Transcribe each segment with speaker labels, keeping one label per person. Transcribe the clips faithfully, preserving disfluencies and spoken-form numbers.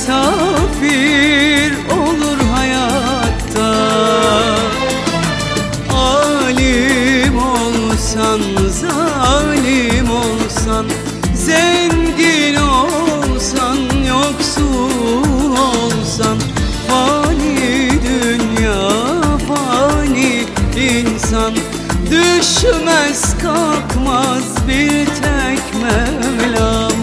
Speaker 1: misafir olur hayatta. Alim olsan, zalim olsan, zengin olsan, yoksul olsan, fani dünya, fani insan, düşmez kalkmaz bir tek Mevlam.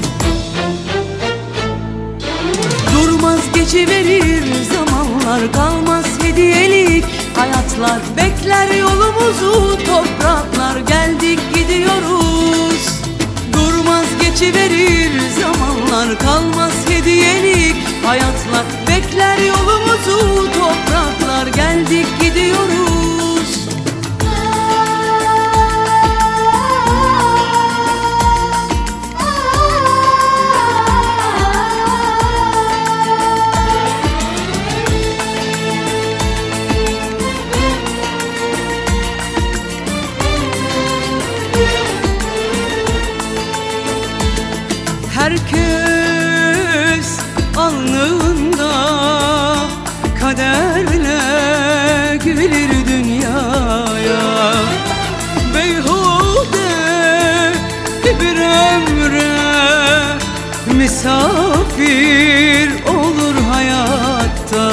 Speaker 1: Durmaz geçiverir zamanlar, kalmaz hediyelik hayatlar, bekler yolumuzu topraklar, geldik gidiyoruz. Durmaz geçiverir zamanlar, kalmaz hediyelik hayatlar, bekler yolumuzu topraklar, geldik gidiyoruz. Herkes alnında kaderle gülir dünyaya. Beyhude bir ömre misafir olur hayatta.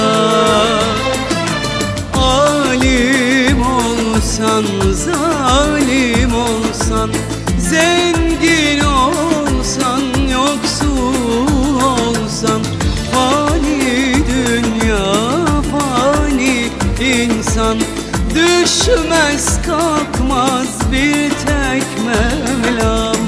Speaker 1: Alim olsan, zalim olsan, zengin olsan, yoksul olsan, fani dünya, fani insan, düşmez kalkmaz bir tek Mevlam.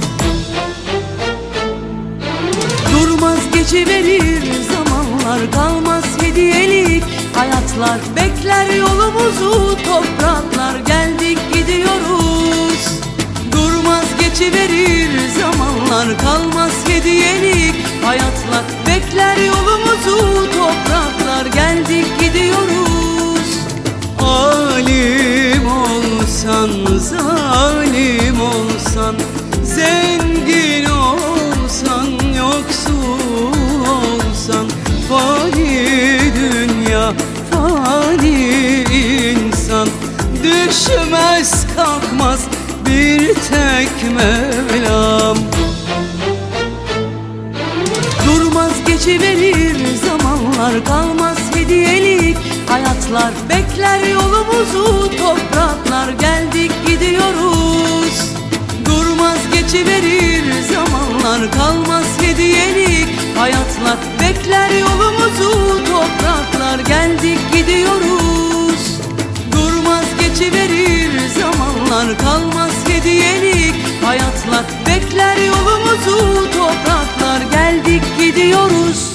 Speaker 1: Durmaz geçiverir zamanlar, kalmaz hediyelik hayatlar, bekler yolumuzu topraklar, geldik gidiyoruz. Durmaz geçiverir zamanlar, kalmaz hediyelik hayatlar, bekler yolumuzu topraklar, geldik gidiyoruz. Alim olsan, zalim olsan, zengin olsan, yoksul olsan, fani dünya, fani insan, düşmez kalkmaz bir tek Mevlam. Durmaz geçiverir zamanlar, kalmaz hediyelik hayatlar, bekler yolumuzu topraklar, geldik gidiyoruz. Durmaz geçiverir zamanlar, kalmaz hediyelik hayatlar, bekler yolumuzu topraklar, geldik gidiyoruz. Durmaz geçiverir zamanlar, kalmaz hediyelik hayatlar, bekler yolumuzu topraklar, geldik gidiyoruz.